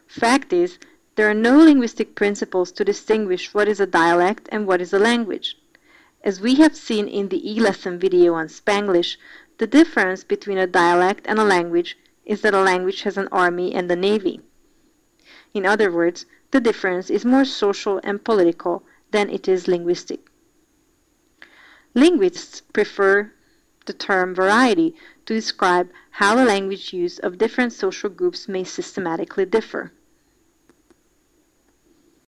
Fact is, there are no linguistic principles to distinguish what is a dialect and what is a language. As we have seen in the e-lesson video on Spanglish, the difference between a dialect and a language is that a language has an army and a navy. In other words, the difference is more social and political than it is linguistic. Linguists prefer the term variety to describe how the language use of different social groups may systematically differ.